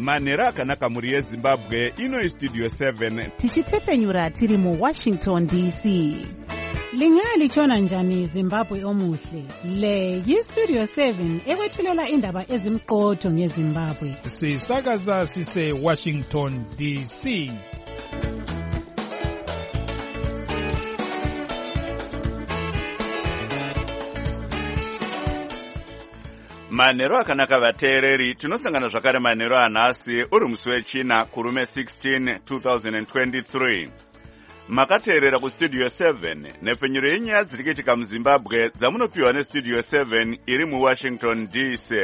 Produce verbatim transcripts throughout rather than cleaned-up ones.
manhero akanaka mhuri yezimbabwe. Ino Studio seven tichitefenyura tiri muWashington D C. Lingalitshona njani Zimbabwe omuhle? Le yiStudio seven ekwethulela indaba ezimqotho ngeZimbabwe. Sisakaza sise Washington D C. Manhero akanaka vateereri, tinosangana zvakare manhero anhasi uri musi wechina kurume sixteen twenty twenty-three. Makateerera kuStudio seven nepfenyuro yenyaya dziri kuitika muZimbabwe dzamunopiwa neStudio seven iri muWashington D C.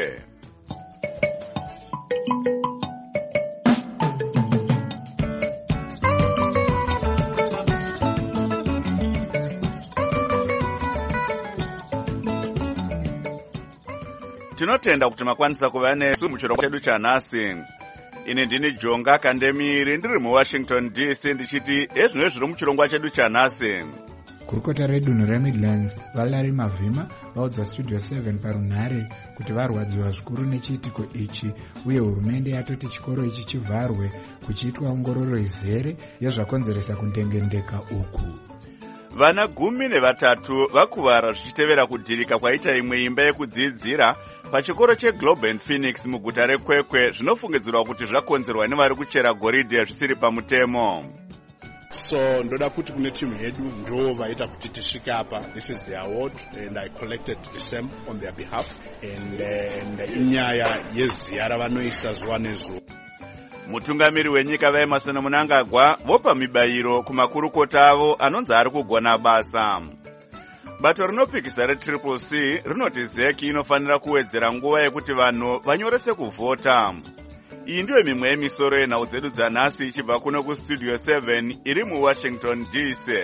Tinotenda kuti makwanisa kuva nesu muchirongwa chedu chanhasi. Ini ndini Jonga Kandemiri ndiri muWashington D C ndichiti ezvino zviri muchirongwa chedu chanhasi. Kurukota redunhu reMidlands Valerie Mavhima vaudza Studio seven parunhare kuti varwadziwa zvikuru nechiitiko ichi uye hurumende yatoti chikoro ichi chivharwe kuchiitwa ongororo izere yezvakonzeresa kundengendeka uku. Vana gumi nevatatu vakuvara zvichitevera kudhirika kwaita imwe imba yekudzidzira pachikoro cheGlobe Phoenix muguta reKwekwe zvinofungidzirwa kuti zvakonzerwa nevari kuchera goridhe zvisiri pamutemo. So ndoda kuti kune timu yedu ndo vaita kuti tisvike apa. This is the award and I collected the same on their behalf and, uh, and inyaya yeziya ravanoisa zuva nezuva. Mutungamiri wenyika vaEmmerson Mnangagwa vopa mibayiro kumakurukota avo anonzi ari kugona basa. Bato rinopikisa reTriple C rinoti zeki inofanira kuwedzera nguva yekuti vanhu vanyorese kuvhota. Iyi ndiyo mimwe yemisoro yenhau dzedu dzanhasi ichibva kuno kuStudio seven iri muWashington D C.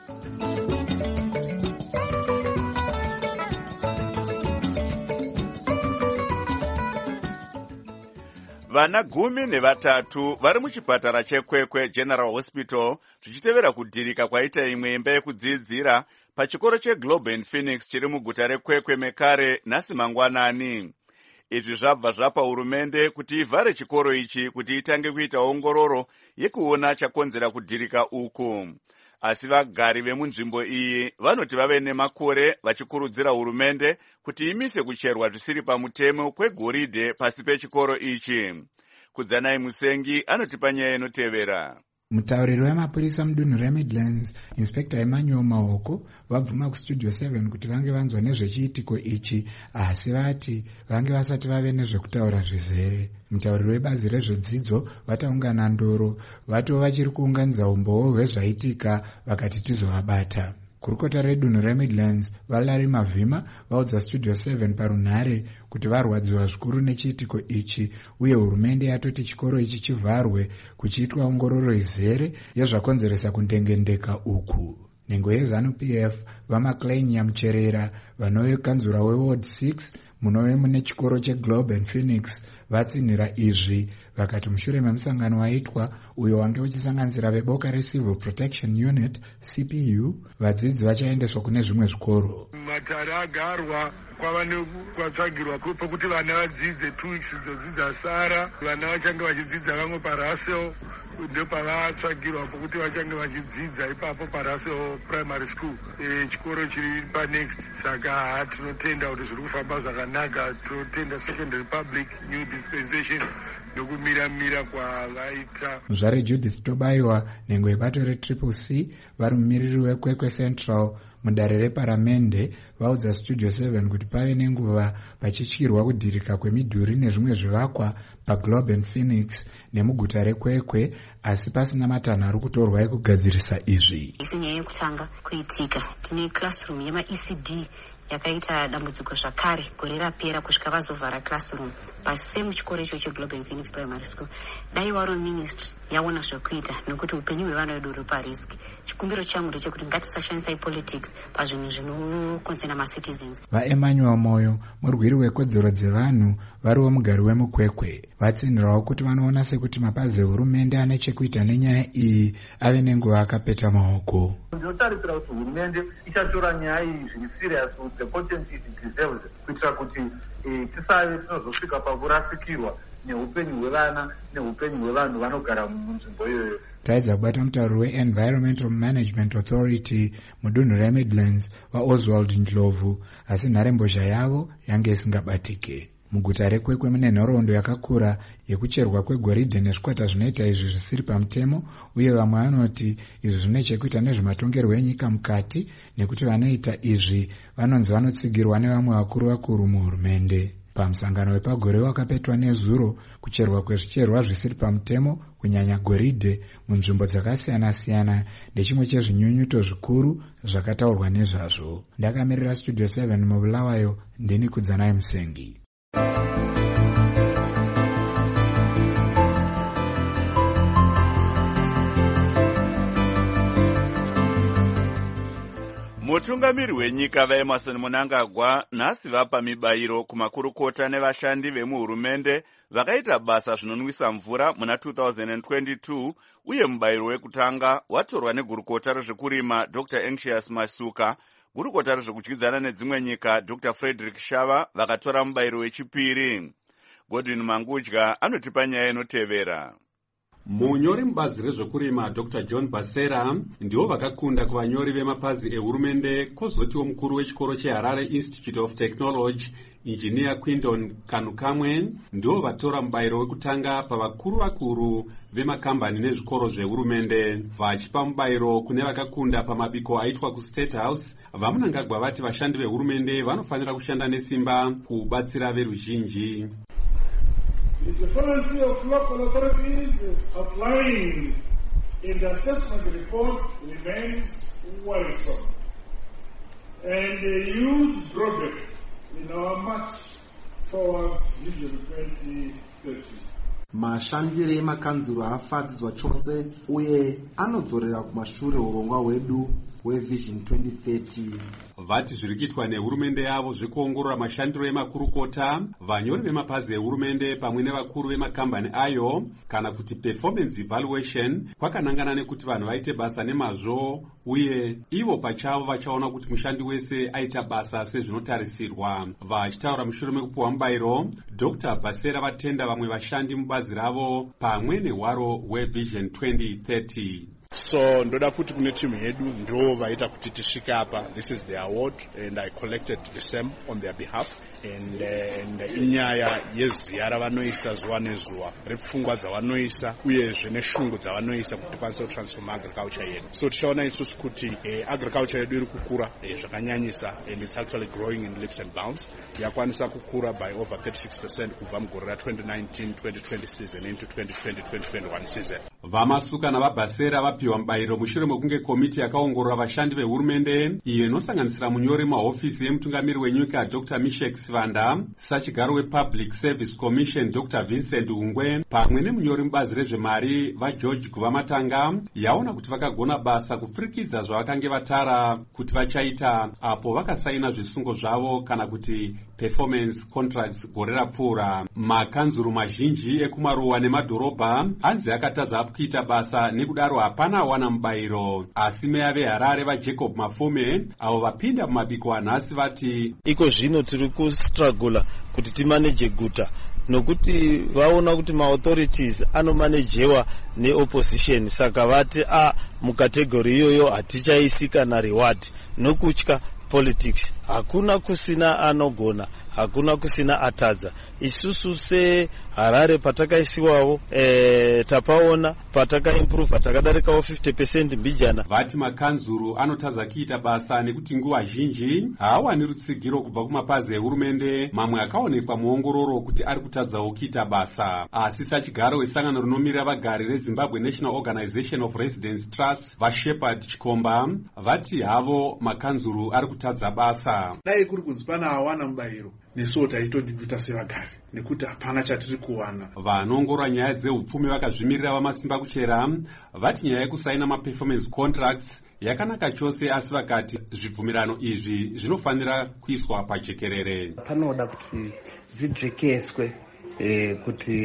Vana gumi nevatatu vari muchipatara cheKwekwe General Hospital zvichitevera kudhirika kwaita imwe imba yekudzidzira pachikoro cheGlobe Phoenix chiri muguta reKwekwe mekare nhasi mangwanani. Izvi zvabva zvapa hurumende kuti ivhare chikoro ichi kuti itange kuita ongororo yekuona chakonzera kudhirika uku. Asi vagari vemunzvimbo iyi vanoti vave nemakore vachikurudzira hurumende kuti imise kucherwa zvisiri pamutemo kwegoridhe pasi pechikoro ichi. Kudzanai Musengi anotipa nyaya inotevera. Mutauriri wemapurisa mudunhu reMidlands Inspector Emmanuel Mahoko vabvuma kuStudio seven kuti vange vanzwa nezvechiitiko ichi asi vati vange vasati vave nezvekutaura zvizere. Mutauriri webazi rezvedzidzo vataungana ndoro vato vachiri kuunganidza umboo hwezvaitika vakati tizovabata. Kurukota redunhu reMidlands Valerie Mavhima vaudza Studio seven parunhare kuti varwadziwa zvikuru nechiitiko ichi uye hurumende yatoti chikoro ichi chivharwe kuchiitwa ongororo izere yezvakonzeresa kundengendeka uku. Nhengo yeZanu-P F vaMcLean Nyamucherera vanove kanzura weWard six munove mune chikoro cheGlobe Phoenix vatsinhira izvi vakati mushure memusangano waitwa uyo wange uchisanganisira veboka reCivil Protection Unit C P U vadzidzi vachaendeswa kune zvimwe zvikoro. Matare agarwa kwava nekwatsvagirwa pokuti vana vadzidze two weeks dzodzidza sara vana vachange vachidzidza vamwe paRussell ndo pavatsvagirwa pokuti vachange vachidzidza ipapo paRussell Primary School e, chikoro chiri paNext. Saka tinotenda kuti zviri kufamba zvakanaka. Tinotenda Second Republic New Dispensation nokumira-mira kwavaita. Muzvare Judith Tobayiwa nhengo yebato reTriple C vari mumiriri weKwekwe Central mudare reparamende vaudza Studio seven kuti pave nenguva pachityirwa kudhirika kwemidhuri nezvimwe zvivakwa paGlobe Phoenix nemuguta reKwekwe asi pasina matanho ari kutorwa ekugadzirisa izvi. Isinyaya yekutanga kuitika tine classroom yemaE C D yakaita dambudziko zvakare gore rapera kusvika vazovhara classroom pasi muchikoro icho cheGlobe Phoenix Primary School. Dai waro ministry yaona zvekuita nekuti upenyu hwevana vedu huri parisk. Chikumbiro changu ndechekuti ngatisashandisa politics pazvinhu zvinokonzera macitizens. VaEmmanuel Moyo murwiri wekodzero dzevanhu variwo mugari wemuKwekwe vatsinhirawo kuti vanoona sekuti mapazi ehurumende ane chekuita nenyaya iyi ave nenguva akapeta maoko. Ndinotarisira kuti hurumende ichatora nyaya iyi zviri serious with the potency it deserves kuitira kuti tisave tinozosvika pakurasikirwa neupenyu hwevana neupenyu hwevanhu vanogara munzvimbo iyoyo. taedza kubata mutauri we-Environmental Management Authority mudunhu reMidlands vaOswald Ndlovu, asi nharembozha yavo yange isingabatike. Muguta rekwekwe mune nhoroondo yakakura yekucherwa kwegoridhe nezvikwata zvinoita izvi zvisiri pamutemo, uye vamwe vanoti izvi zvine chekuita nezvematongerwo enyika mukati, nekuti vanoita izvi vanonzi vanotsigirwa nevamwe vakuru vakuru muhurumende. Pamusangano wepagore wakapetwa nezuro, kucherwa kwezvicherwa zvisiri pamutemo kunyanya goridhe munzvimbo dzakasiyana-siyana ndechimwe chezvinyunyuto zvikuru zvakataurwa nezvazvo. Ndakamirira Studio seven mubulawayo, ndini Kudzanai Musengi. Mutungamiri wenyika vaEmmerson Mnangagwa nhasi vapa mibayiro kumakurukota nevashandi vemuhurumende vakaita basa zvinonwisa mvura muna two thousand twenty-two, uye mubayiro wekutanga watorwa negurukota rezvekurima Doctor Anxious Masuka. Gurukota rezvekudyidzana nedzimwe nyika Doctor Frederick Shava vakatora mubayiro wechipiri. Godwin Mangudya anotipa nyaya inotevera. Munyori mubazi rezvekurima Doctor John Basera ndivo vakakunda kuvanyori vemapazi ehurumende, kwozotiwo mukuru wechikoro cheHarare Institute of Technology Engineer Quindon Kanukamwe ndivo vatora mubayiro wekutanga pavakuru vakuru vemakambani nezvikoro zvehurumende. Vachipa mubayiro kune vakakunda pamabiko aitwa kuState House, vaMnangagwa vati vashandi vehurumende vanofanira kushanda nesimba kubatsira veruzhinji. The deficiency of local authorities outlined in the assessment report remains worrisome and a huge drawback in our march towards Vision twenty thirty. Mashandire emakanzuro haafadzidzwa chose uye anodzorera kumashure urongwa hwedu hweVision twenty thirty. Vati zviri kuitwa nehurumende yavo zvekuongorora mashandiro emakurukota, vanyori vemapazi ehurumende pamwe nevakuru vemakambani ayo, kana kuti performance evaluation, kwakanangana nekuti vanhu vaite basa nemazvo uye ivo pachavo vachaona kuti mushandi wese aita basa sezvinotarisirwa. Vachitaura mushure mekupuwa mubayiro, Doctor Basera vatenda vamwe vashandi mubazi ravo pamwe nehwaro hweVision twenty thirty. So ndoda kuti kune timu yedu ndo vaita kuti tisvike apa. This is the award and I collected the same on their behalf. And, uh, and inyaya yeziya ravanoisa zuva nezuva, repfungwa dzavanoisa uyezve neshungu dzavanoisa kuti tikwanise kutransforma agriculture yedu. So tichaona isusu kuti uh, agriculture yedu iri kukura uh, zvakanyanyisa, and it's actually growing in leaps and bounds. Yakwanisa kukura by over thirty-six percent kubva mugore ra twenty nineteen twenty twenty season into twenty twenty twenty twenty-one season. Vamasuka navaBasera vapiwa mubayiro mushure mekunge komiti yakaongorora vashandi vehurumende iyo inosanganisira munyori mahofisi emutungamiri wenyika Doctor Mishek Sivanda, sachigaro wePublic Service Commission Doctor Vincent Ungwe, pamwe nemunyori mubazi rezvemari vaGeorge Guvamatanga, yaona kuti vakagona basa kupfurikidza zvavakange vatara kuti vachaita apo vakasaina zvisungo zvavo kana kuti performance contracts gore rapfuura. Makanzuru mazhinji ekumaruwa nemadhorobha anzi akatadza kuita basa, nekudaro hapana awana mubayiro. Asi meya veHarare vaJacob Mafome avo vapinda mumabiko anhasi vati iko zvino tiri kustruggle kuti timanage guta, nokuti vaona kuti maauthorities anomanajewa neopposition, saka vati a mukategori iyoyo hatichaisi kana reward nokutya politics. Hakuna kusina anogona, hakuna kusina atadza. Isusu seHarare patakaisiwawo e, tapaona pataka improve takadarikawo fifty percent mbijana. Vati makanzuru anotadza kuita basa nekuti nguva zhinji haawani rutsigiro kubva kumapazi ehurumende, mamwe akaonekwa muongororo kuti ari kutadzawo kuita basa. Asi sachigaro wesangano rinomirira vagari reZimbabwe National Organization of Residents Trust vaShepherd Chikomba vati havo makanzuru ari kutadza basa. Dai kuri kunzi pana awana mubayiro, nesuwo taitojujuta sevagari nekuti hapana chatiri kuwana. Vanoongorora nyaya dzeupfumi vakazvimirira vamasimba kuchera vati nyaya yekusaina maperformance contracts yakanaka chose, asi vakati zvibvumirano izvi zvinofanira kuiswa pajekerere. Panoda kuti zvidzvekeswe eh, kuti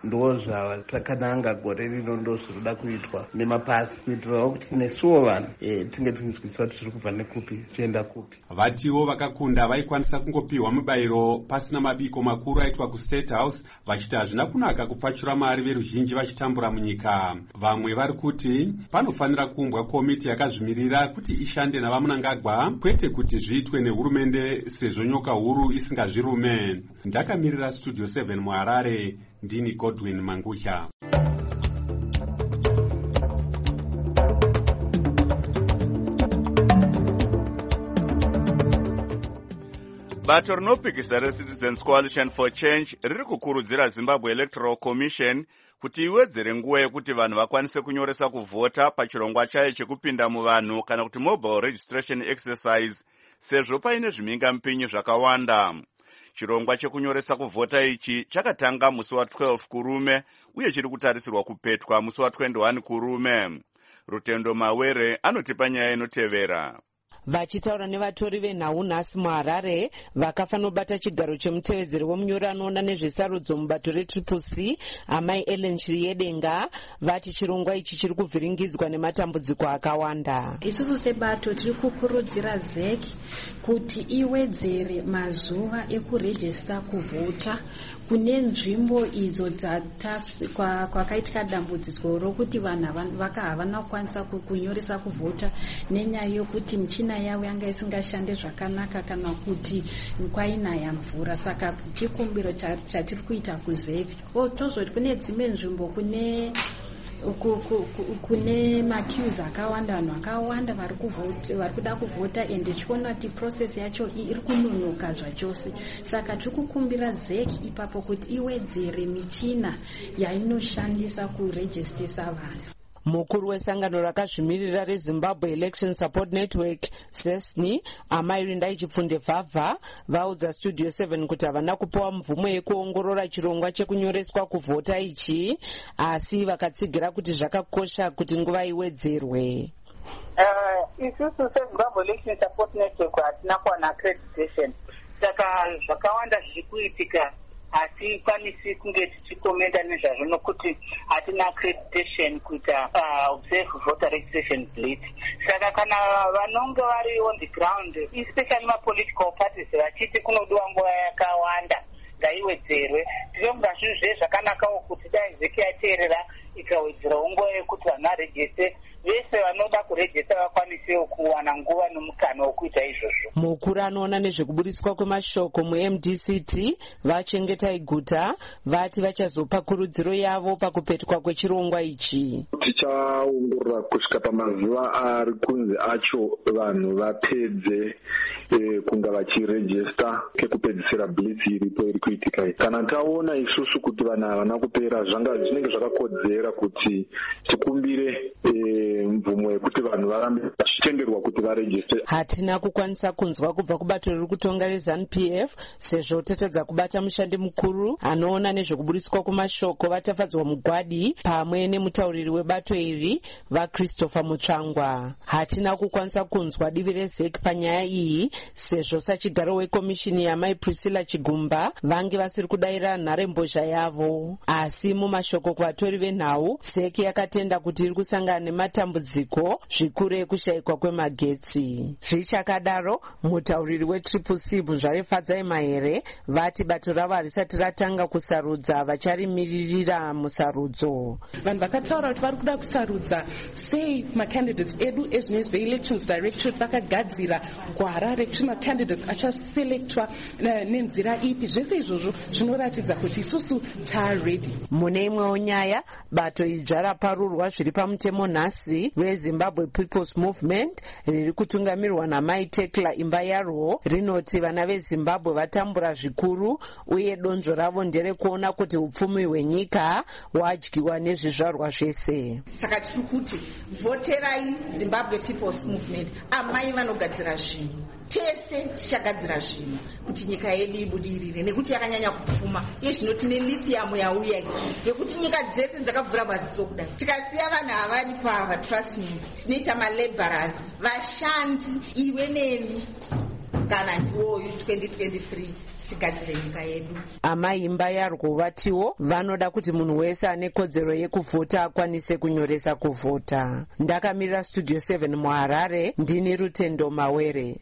ndo zvatakananga gore rino ndo zvirikuda kuitwa nemapasi kuitirawo kuti nesuwo vanhu e, tinge tichizwisisa kuti zviri kubva nekupi zvichienda kupi. Vatiwo vakakunda vaikwanisa kungopiwa mubayiro pasina mabiko makuru aitwa kuState House vachiti hazvina kunaka kupfachura mari veruzhinji vachitambura munyika. Vamwe vari kuti panofanira kuumbwa komiti yakazvimirira kuti ishande navamunangagwa kwete kuti zviitwe nehurumende sezvo nyoka huru isingazvirume. Ndakamirira Studio seven muHarare, ndini Godwin Mangusha. Bato rinopikisa reCitizens Coalition for Change riri kukurudzira Zimbabwe Electoral Commission kuti iwedzere nguva yekuti vanhu vakwanise kunyoresa kuvhota pachirongwa chayo chekupinda muvanhu kana kuti mobile registration exercise sezvo paine zvimhingamupinyi zvakawanda. Chirongwa chekunyoresa kuvhota ichi chakatanga musi wa12 kurume uye chiri kutarisirwa kupetwa musi wa21 kurume. Rutendo Mawere anotipa nyaya inotevera. Vachitaura nevatori venhau nhasi muHarare vakafanobata chigaro chemutevedzeri womunyori anoona nezvesarudzo mubato retriple C amai Ellen Chiriyedenga vati chirongwa ichi chiri kuvhiringidzwa nematambudziko akawanda. Isusu sebato tiri kukurudzira Z E C kuti iwedzere mazuva ekurejista kuvhota kune nzvimbo idzo kwakaitika dambudziko rokuti vanhu havana kukwanisa kunyoresa kuvhota nenyaya yokuti michina yavo yanga isingashande zvakanaka kana kuti kwainaya mvura. Saka chikumbiro chatiri kuita kuZ E C tozoti kune dzimwe nzvimbo kune kune maqueues akawanda, vanhu vakawanda vari kuda kuvhota ende tichiona kuti process yacho iri kunonoka zvachose. Saka tiri kukumbira Z E C ipapo kuti iwedzere michina yainoshandisa kurejistisa vanhu. Mukuru wesangano rakazvimirira reZimbabwe Election Support Network Z E S N I amai Rindai Chipfunde Vhavha vaudza Studio seven kuti havana kupiwa mvumo yekuongorora chirongwa chekunyoreswa kuvhota ichi asi vakatsigira kuti zvakakosha kuti nguva iwedzerwe. Uh, isusu seZimbabwe Election Support Network hatina kuwana accreditation, saka zvakawanda zviri kuitika hatikwanisi kunge tichikomenda nezvazvo nokuti hatina accreditation kuita uh, observe voter registration blitz. Saka kana vanonge vari on the ground, especially ma-political parties vachiti kunodiwa nguva yakawanda ngaiwedzerwe, tinonga zvinhu zve zvakanakawo kuti dai Z E C yateerera ikawedzerawo nguva yekuti vanhu varejiste vese vanoda kurejista vakwanisewo kuwana nguva nomukana wokuita izvozvo. Mukuru anoona nezvekuburiswa kwemashoko muM D C T vachengeta iguta vati vachazopa kurudziro yavo pakupetwa kwechirongwa ichi. Tichaongorora kusvika pamazuva ari kunzi acho vanhu vapedze eh, kunga vachirejista kekupedzisira blitz iripo iri kuitika. Kana taona isusu kuti vanhu havana kupera zvanga zvinenge zvakakodzera kuti tikumbire eh, mvumo yekuti vanhu varambe vachitenderwa kuti varejiste. Hatina kukwanisa kunzwa kubva kubato riri kutonga reZANU P F sezvo tatadza kubata mushandi mukuru anoona nezvekuburiswa kwemashoko vatafadzwa mugwadi pamwe nemutauriri webato iri vaChristopher Mutsvangwa. Hatina kukwanisa kunzwa divi reZ E C panyaya iyi sezvo sachigaro wekomishini yamai Priscilla Chigumba vange vasiri kudaira nharembozha yavo. Asi mumashoko kuvatori venhau Z E C yakatenda kuti iri kusangana nematambudziko zvikuru ekushayikwa kwemagetsi. Zvichakadaro mutauriri wetriple C Buzvarefadzai Mahere vati bato ravo harisati ratanga kusarudza vacharimirira musarudzo. Vanhu vakataura kuti vari kuda kusarudza sei macandidates edu ezvinezvi veelections directorate vakagadzira gwara rekuti macandidates achaselektwa nenzira ipi. Zvese izvozvo zvinoratidza kuti isusu taready. Mune imwewo nyaya bato idzva raparurwa zviri pamutemo nhasi reZimbabwe People's Movement riri kutungamirwa namai Tekla imba yarwo rinoti vana veZimbabwe vatambura zvikuru uye donzvo ravo nderekuona kuti upfumi hwenyika hwadyiwa nezvizvarwa zvese. Saka tiri kuti voterai Zimbabwe People's Movement, amai vanogadzira zvinhu, tese tichagadzira zvinhu kuti nyika yedu ibudirire nekuti yakanyanya kupfuma. Iye zvino tine lithium yauya yekuti nyika dzese dzakavhura maziso kudai. Tikasiya vanhu havari pava, trust me, tinoita malaborers, vashandi, iwe neni. kana ndiwoyu twenty twenty-three tigadzire nyika yedu. Amaimba yarwuvatiwo vanoda kuti munhu wese ane kodzero yekuvhota akwanise kunyoresa kuvhota. Ndakamirira Studio seven muHarare, ndini Rutendo Mawere.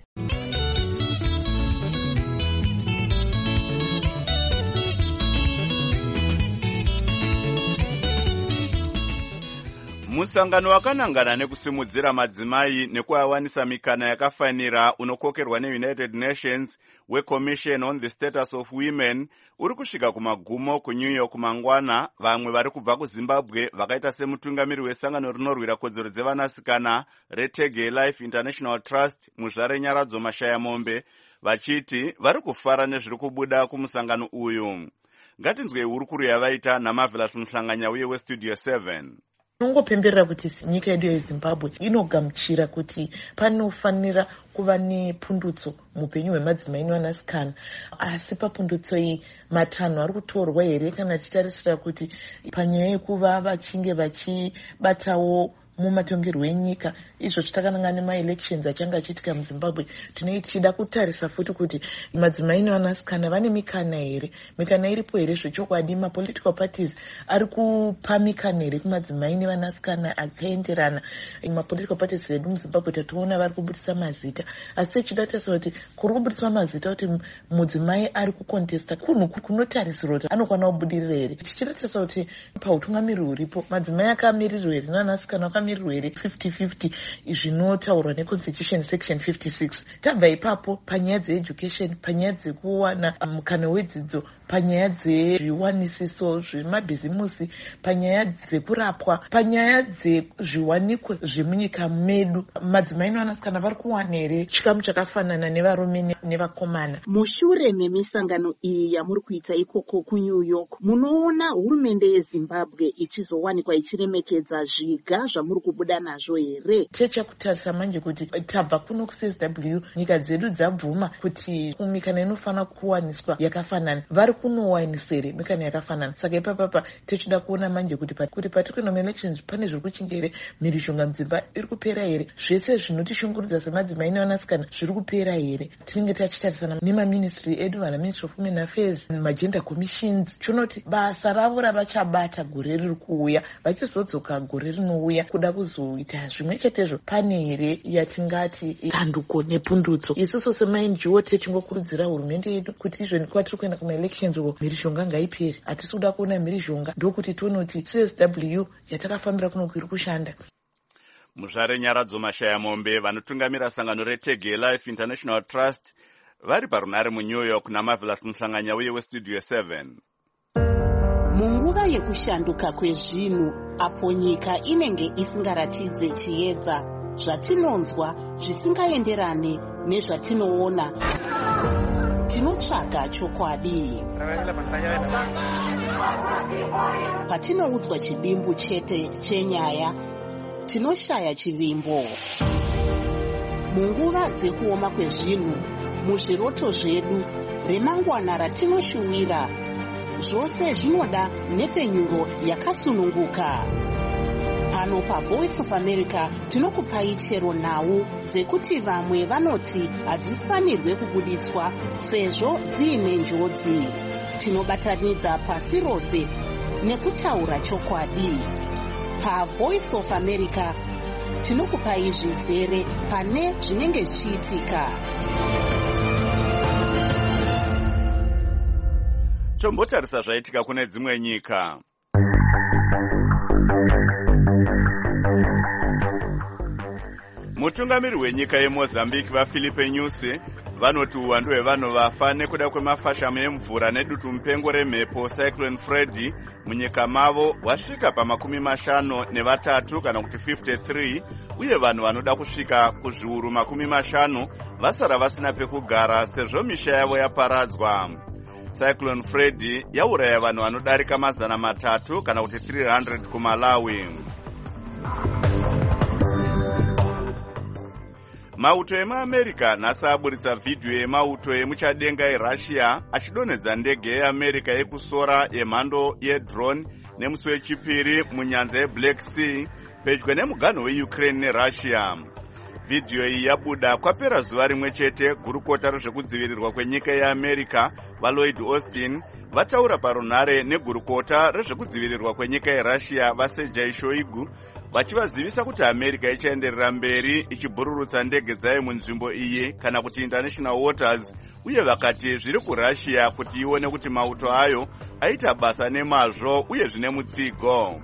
Musangano wakanangana nekusimudzira madzimai nekuawanisa mikana yakafanira unokokerwa neUnited Nations weCommission on the Status of Women uri kusvika kumagumo kuNew York mangwana. Vamwe vari kubva kuZimbabwe vakaita semutungamiri wesangano rinorwira kodzero dzevanasikana reTege Life International Trust Muzvare Nyaradzo Mashayamombe vachiti vari kufara nezviri kubuda kumusangano uyu. Ngatinzwe hurukuru yavaita naMarvelous Muhlanganya uye weStudio seven. Nongopemberera kuti nyika yedu yeZimbabwe inogamuchira kuti panofanira kuva nepundutso mupenyu hwemadzimai nevanasikana, asi papundutso iyi matanho ari kutorwa here kana tichitarisira kuti panyaya yekuva vachinge vachibatawo mumatongerwo enyika, izvo chitakananga nemaelections achanga achiitika muZimbabwe. Tinoitida kutarisa futi kuti madzimai nevanasikana vane mikana here, mikana iripo here zvechokwadi. Mapolitical parties ari kupa mikana here kumadzimai nevanasikana akaenderana. Mapolitical parties edu muZimbabwe tatoona vari kubudisa mazita, asi tichida tarisa kuti kuri kubudiswa mazita kuti mudzimai ari kukontesta kunhu kunotarisirwa kuti anokwana kubudirira here. Tichida tarisa kuti pautungamiri huripo madzimai akamirirwa here nevanasikana vakamirirwa here fifty fifty zvinotaurwa neconstitution section fifty-six. Tabva ipapo panyaya dzeeducation, panyaya dzekuwana mukana wedzidzo, panyaya dzezviwanisiso zvemabhizimusi, panyaya dzekurapwa, panyaya dzezviwanikwa zvemunyika medu, madzimai nevanasikana vari kuwana here chikamu chakafanana nevarume nevakomana. Mushure memisangano iyi yamuri kuita ikoko kuNew York, munoona hurumende yeZimbabwe ichizowanikwa ichiremekedza zviga zvamuri kubuda nazvo here? Tichakutarisa manje kuti tabva kuno kuC S W nyika dzedu dzabvuma kuti mikana inofanira kuwaniswa yakafanana, vari kunowanisere mikana yakafanana. Saka ipapapa tichida kuona manje kuti kuti pati kuenda muelections pane zviri kuchinja here, mhirizhonga mudzimba iri kupera here, zvese zvinotishungurudza semadzimai nevanasikana zviri kupera here. Tinenge tachitarisana nemaministry edu, vana Ministry of Women Affairs, magender commissions, chonoti basa ravo ravachabata gore riri kuuya, vachizodzoka gore rinouya kuda kuzoita zvimwe chetezvo. Pane here yatingati sanduko nepundutso? Isusu semaN G O tichingokurudzira hurumende yedu kuti izvoni kwatiri kuenda kumaelections uko mhirizhonga ngaiperi. Hatisi kuda kuona mhirizhonga, ndokuti tione kuti C S W yatakafambira kuno iri kushanda. Muzvare Nyaradzo Mashayamombe vanotungamira sangano reTege Life International Trust vari parunare muNew York naMarvelous Muhlanganya uye weStudio seven. Munguva yekushanduka kwezvinhu, apo nyika inenge isingaratidze chiedza, zvatinonzwa zvisingaenderane nezvatinoona, tinotsvaga chokwadi. Patinoudzwa chidimbu chete chenyaya, tinoshaya chivimbo. Munguva dzekuoma kwezvinhu, muzviroto zvedu, remangwana ratinoshuwira, zvose zvinoda nhepfenyuro yakasununguka. Pano paVoice of America tinokupai chero nhau dzekuti vamwe vanoti hadzifanirwe kubuditswa sezvo dziine njodzi. Tinobatanidza pasi rose nekutaura chokwadi. PaVoice of America tinokupai zvizere pane zvinenge zvichiitika. Tombotarisa zvaitika kune dzimwe nyika. Mutungamiri wenyika yeMozambique vaFilipe Nyusi vanoti uwandu hwevanhu vafa nekuda kwemafashamu emvura nedutu mupengo remhepo Cyclone Freddy munyika mavo wasvika pamakumi mashanu nevatatu kana kuti fifty-three, uye vanhu vanoda kusvika kuzviuru makumi mashanu vasara vasina pekugara sezvo misha yavo yaparadzwa. Cyclone Freddy yauraya vanhu vanodarika mazana matatu kana kuti three hundred kuMalawi. Mauto emaAmerica nhasi aburitsa vhidhiyo yemauto emuchadenga eRussia achidonhedza ndege yeAmerica yekusora yemhando yedrone nemusi wechipiri munyanza yeBlack Sea pedyo nemuganho weUkraine neRussia. Vhidhiyo iyi yabuda kwapera zuva rimwe chete. Gurukota rezvekudzivirirwa kwenyika yeAmerica vaLloyd Austin vataura parunhare negurukota rezvekudzivirirwa kwenyika yeRussia vaSergei Shoigu vachivazivisa kuti America ichaenderera mberi ichibhururutsa ndege dzayo munzvimbo iyi kana kuti international waters, uye vakati zviri kuRussia kuti ione kuti mauto ayo aita basa nemazvo uye zvine mutsigo.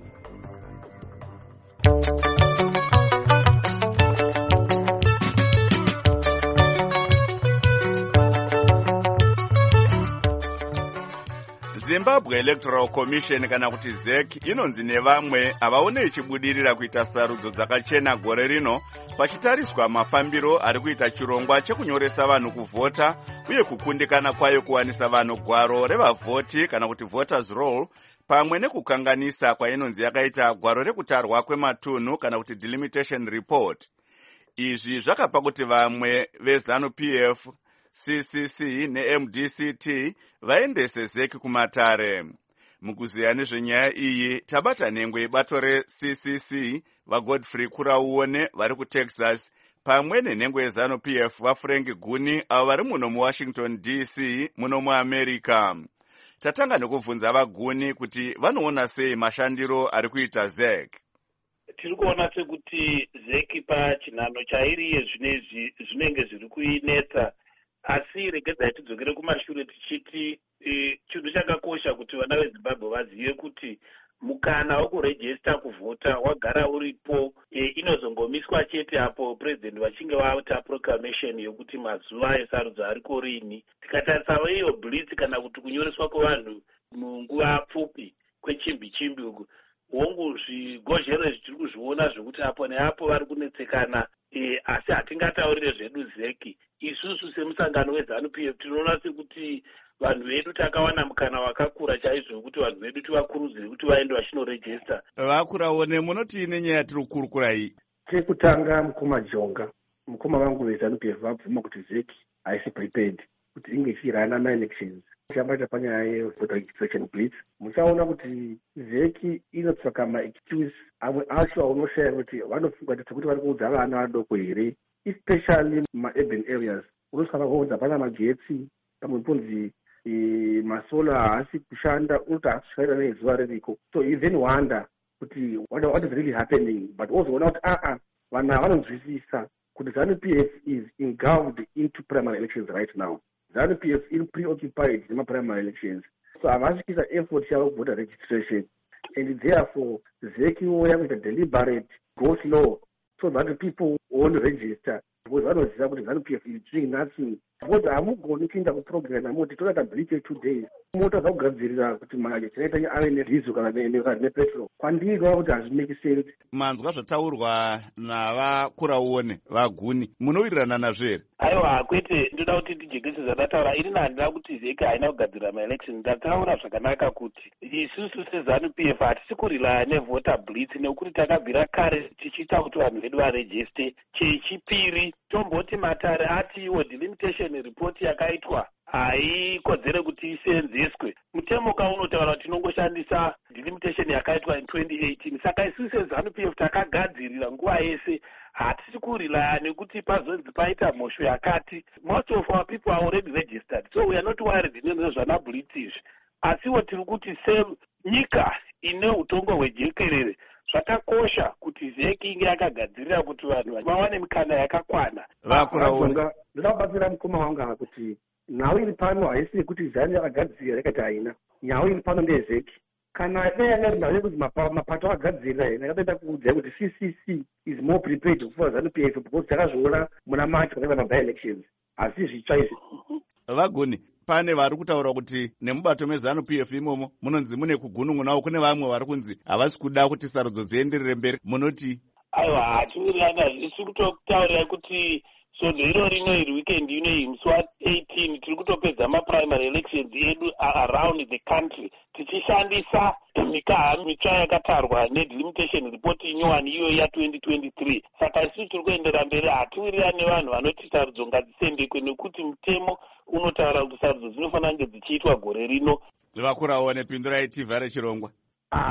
Zimbabwe Electoral Commission kana kuti Z E C inonzi nevamwe havaone ichibudirira kuita sarudzo dzakachena gore rino pachitariswa mafambiro ari kuita chirongwa chekunyoresa vanhu kuvhota uye kukundikana kwayo kuwanisa vanhu gwaro revavhoti kana kuti voters roll, pamwe nekukanganisa kwainonzi yakaita gwaro rekutarwa kwematunhu kana kuti delimitation report. Izvi zvakapa kuti vamwe veZanu P F, C C C neM D C T vaendese Z E C kumatare. Mukuziya nezvenyaya iyi tabata nhengwe bato re-C C C vaGodfrey Kurauone vari kuTexas pamwe nenhengwe yeZanu P F vaFrank Guni avo vari muno muWashington D C muno muAmerica. Tatanga nekubvunza vaGuni kuti vanoona sei mashandiro ari kuita Z E C. Tiri kuona sekuti Z E C pachinhano chairi yezvinezvi zvinenge zviri kuinetsa, asi regedzai tidzokere kumashure tichiti e, chinhu chakakosha kuti vana veZimbabwe vazive kuti mukana wekurejista kuvhota wagara uripo. E, inozongomiswa chete apo president vachinge vaita proclamation yokuti mazuva esarudzo ariko rini. Tikatarisavo iyo blitz kana kuti kunyoreswa kwevanhu munguva pfupi kwechimbi chimbi uku, hongu zvigozhero zvitiri kuzviona zvekuti apo neapo vari kunetsekana. E, asi hatingataurire zvedu Z E C. Isusu semusangano weZanu P F tinoona sekuti vanhu vedu takawana mukana wakakura chaizvo kuti vanhu vedu tivakurudzire kuti vaende vachinorejista. Vakuraone munoti ine nyaya tiri kukurukura iyi. Chekutanga mukoma Jonga, mukoma vangu veZanu P F vabvuma kuti Z E C haisi prepared kuti inge ichirana ma-elections. Chambata panyaya yevoter registration blitz, muchaona kuti Z E C inotsvaka ma-excuse amwe acho aunoshaya kuti vanofunga kuti vari kuudza vana vadoko here, especially ma-urban areas. Unosvaka kuudza pana magetsi, pamwe punzi e, masola haasi kushanda, unoti haasi kushaira nezuva ririko. So you then wonder kuti what, what is really happening, but also ona kuti aa vana vanonzwisisa kuti ZANU P F is engulfed into primary elections right now. ZANU P F is preoccupied in primary elections. So havasvikisa effort yavo voter registration, and therefore Z E C will have a deliberate, go slow, so that people won't register. Because vanoziva kuti ZANU P F is doing nothing. Because hamugoni kuenda kuprogram moti toda tabhirike two days. Mota dzakugadzirira kuti majenereta ave nerizvo kana nepetrol. Kwandiri kwava kuti hazvimeki sense. Manzwa zvataurwa navaKurauone vaGuni, munowirirana nazvo here? Aiwa, kwete ndoda kuti tijekese zvandataura. Ini handina kuti Z E C haina kugadzira maelection. Ndataura zvakanaka kuti isusu seZANU P F hatisi kurilaya nevota blitz nekuti takabvira kare tichiita kuti vanhu vedu varejiste. Chechipiri, tomboti matare atiwo delimitation report yakaitwa haikodzere kuti iseenzeswe. Mutemoka unotaura kuti tinongoshandisa delimitation yakaitwa in twenty eighteen. Saka isusu seZANU P F takagadzirira nguva yese, hatisi kurilaya nekuti pazonzi paita mhosvo yakati. Most of our people are already registered, so we are not worried nezvana blitz izvi. Asiwo tiri kuti senyika ine utongo hwejekerere, zvakakosha kuti Z E C inge yakagadzirira kuti vanhu vawane mikana yakakwana. Vakuraona ndinobatsira mukoma wanga kuti nhau iri pano haisi kuti ZANU yakagadzirira yakati haina. Nhau iri pano ndeye Z E C. Kana dai nhau yekuti mapato agadzirira ina yakatoita kuudza kuti C C C is more prepared kufuura ZANU P F because takazviona muna March pakaita ma-by elections. Asi zvitsva izvi. Vaguni, pane vari kutaura kuti nemubato meZANU P F imomo munonzi mune kugunungunawo kune vamwe vari kunzi havasi kuda kuti sarudzo dzienderere mberi. Munoti? Aiwa, hatiwirirana isi kutotaurira kuti sodo iro rino iri weekend ino iyi musi wa-eighteen tiri kutopedza maprimary elections edu around the country tichishandisa mikaha mitsva yakatarwa nedelimitation report inyowani iyo ya-twenty twenty-three. Saka isusu tiri kuendera mberi, hatiwirirana nevanhu vanoti sarudzo ngadzisendekwe nekuti mutemo unotaura kuti sarudzo dzinofanira kunge dzichiitwa gore rino. Vakuraone pindurai tivhare chirongwa. Ah,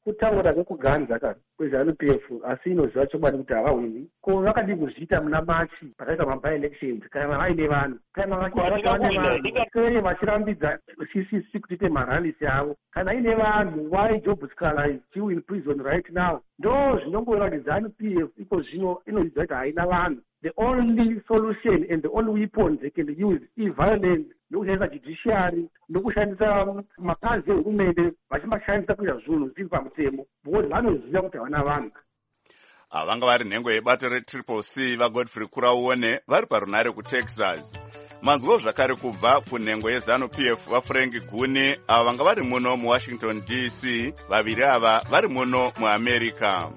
kutaura kwekuganza ka kweZANU P F asi inoziva chokwadi kuti havahwini ko vakadi kuzviita muna machi pakaita mabi-elections kana vaine vanhu kana vachikere vachirambidza C C C kutiite maralisi avo kana ine vanhu why Job Skalai chiu in prison right now ndo zvinongoreva kuti ZANU P F iko zvino inoziva kuti haina vanhu. The only solution and the only weapon they can use is violence. Nokushandisa judiciary, nokushandisa mapazi ehurumende vachimashandisa kuita zvinhu zviri pamutemo because vanoziva kuti havana vanhu. Vanga vari nhengo yebato retriple C vaGodfrey Kurauone vari parunare kuTexas. Manzwo zvakare kubva kunhengo yeZANU P F vaFrank Guni ava vanga vari muno muWashington D C, vaviri ava vari muno muAmerica.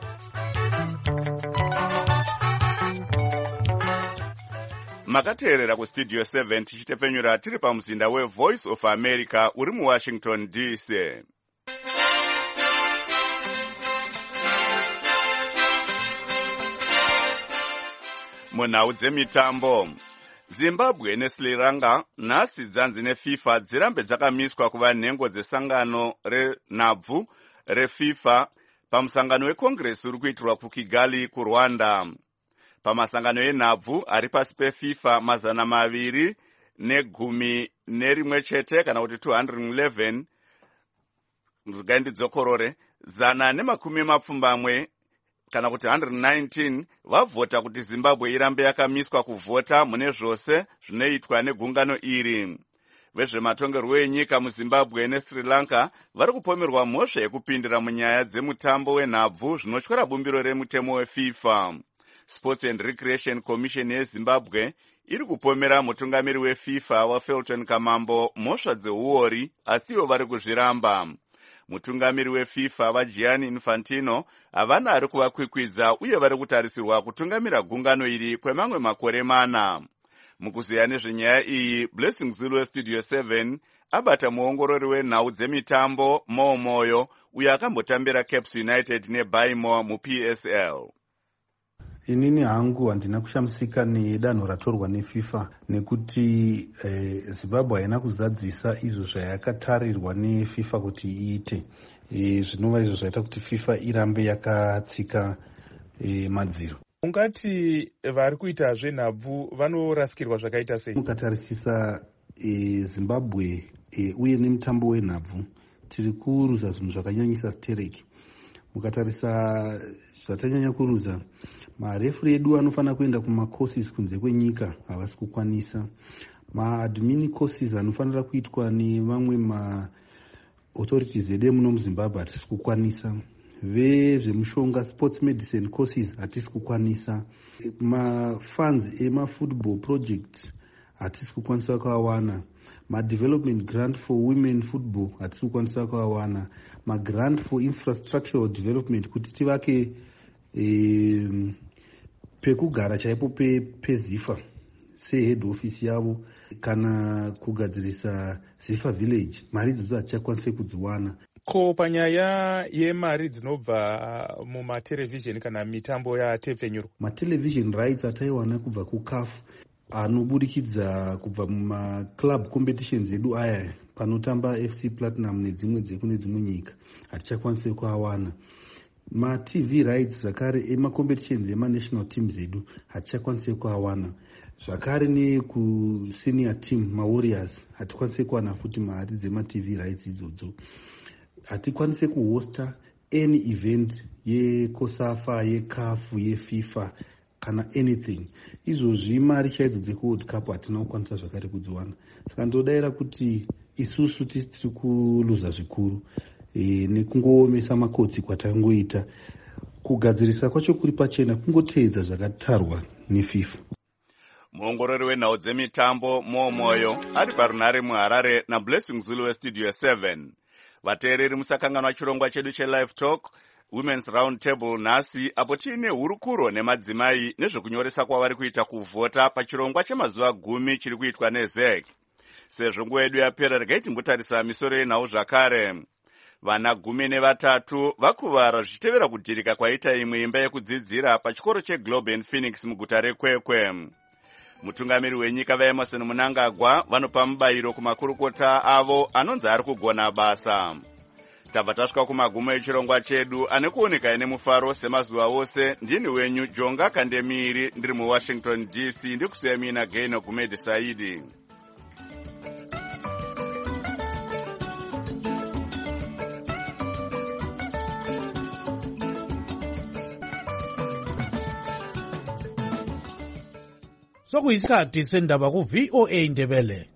Makateerera kustudio seven tichitepfenyura tiri pamuzinda weVoice of America uri muWashington D C. Munhau dzemitambo, Zimbabwe neSri Lanka nhasi dzanzi neFIFA dzirambe dzakamiswa kuva nhengo dzesangano renhabvu reFIFA pamusangano weCongress uri kuitirwa kuKigali kuRwanda. Pamasangano enhabvu ari pasi peFIFA mazana maviri negumi nerimwe chete kana kuti two hundred eleven ngandidzokorore zana nemakumi mapfumbamwe kana kuti one hundred nineteen vavhota kuti Zimbabwe irambe yakamiswa kuvhota mune zvose zvinoitwa negungano iri. Vezvematongerwo enyika muZimbabwe neSri Lanka vari kupomerwa mhosva yekupindira munyaya dzemutambo wenhabvu zvinotyora bumbiro remutemo weFIFA. Sports and Recreation Commission yeZimbabwe iri kupomera mutungamiri weFIFA waFelton Kamambo mhosva dzeuori asiwo vari kuzviramba. Mutungamiri weFIFA vaGianni Infantino havana ari kuvakwikwidza uye vari kutarisirwa kutungamira gungano iri kwemamwe makore mana. Mukuziya nezvenyaya iyi, Blessing Zulu weStudio seven abata muongorori wenhau dzemitambo Mo Moyo uye akambotambira Caps United neBaimo muP S L. Inini hangu handina kushamisika nedanho ratorwa neFIFA nekuti eh, Zimbabwe haina kuzadzisa izvo zvayakatarirwa neFIFA kuti iite. Eh, zvinova izvo zvaita kuti FIFA irambe yakatsika eh, madziro. Ungati vari kuita zvenhabvu vanorasikirwa zvakaita sei? Mukatarisisa eh, Zimbabwe eh, uye nemutambo wenhabvu tiri kuruza zvinhu zvakanyanyisa stereki. Mukatarisa zvatanyanya kuruza, marefuri edu anofana kuenda kumacourses kunze kwenyika havasi kukwanisa. Maadmin courses anofanira kuitwa nevamwe maauthorities edu muno muZimbabwe hatisi kukwanisa. Vezvemushonga sports medicine courses hatisi kukwanisa. Mafunds emafootball project hatisi kukwanisa kuawana. Ma-development grant for women football hatisi kukwanisa kuawana. Ma-grant for infrastructural development kuti tivake eh, pekugara chaipo pe peZIFA sehead office yavo kana kugadzirisa ZIFA village, mari idzodzo hatichakwanise kudziwana. Ko panyaya yemari dzinobva mumatelevision kana mitambo yatepfenyuro, matelevision rights ataiwana kubva kuCAF anoburikidza kubva mumaclub competitions edu aya panotamba F C Platinum nedzimwe dzekune dzimwe nyika hatichakwanise kuawana. Ma-T V rights zvakare ema-competitions ema-national teams edu hatichakwanise kuawana. Zvakare nekusenior team ma-Warriors hatikwanise kuwana futi mari dzema-T V rights idzodzo. Hatikwanise kuhosta any event yeCOSAFA, yeCAF, yeFIFA kana anything. Izvozvi mari chaidzo dzekuworld cup hatina kukwanisa zvakare kudziwana. Saka ndodaira kuti isusu tisi tiri kuluza zvikuru e, nekungoomesa makotsi kwatangoita. Kugadzirisa kwacho kuri pachena kungoteedza zvakatarwa neFIFA. Muongorori wenhau dzemitambo Mo Moyo ari parunare muHarare naBlessing Zulu weStudio seven. Vateereri musakanganwa chirongwa chedu cheLive Talk Women's Round Table nhasi apo tiine hurukuro nemadzimai nezvekunyoresa kwavari kuita kuvhota pachirongwa chemazuva gumi chiri kuitwa neZ E C. Sezvo nguva yedu yapera, regai timbotarisa misoro yenhau zvakare. Vana gumi nevatatu vakuvara zvichitevera kudhirika kwaita imwe imba yekudzidzira pachikoro cheGlobe Phoenix muguta reKwekwe. Mutungamiri wenyika vaEmerson Mnangagwa vanopa mubayiro kumakurukota avo anonzi ari kugona basa. tabva tasvika kumagumo echirongwa chedu ane kuoneka ine mufaro semazuva ose. Ndini wenyu Jonga Kandemiri ndiri muWashington D C ndikusiya mina Gaino Gumedi Saidi. Sokuyisikhathi sendaba ku V O A Ndebele.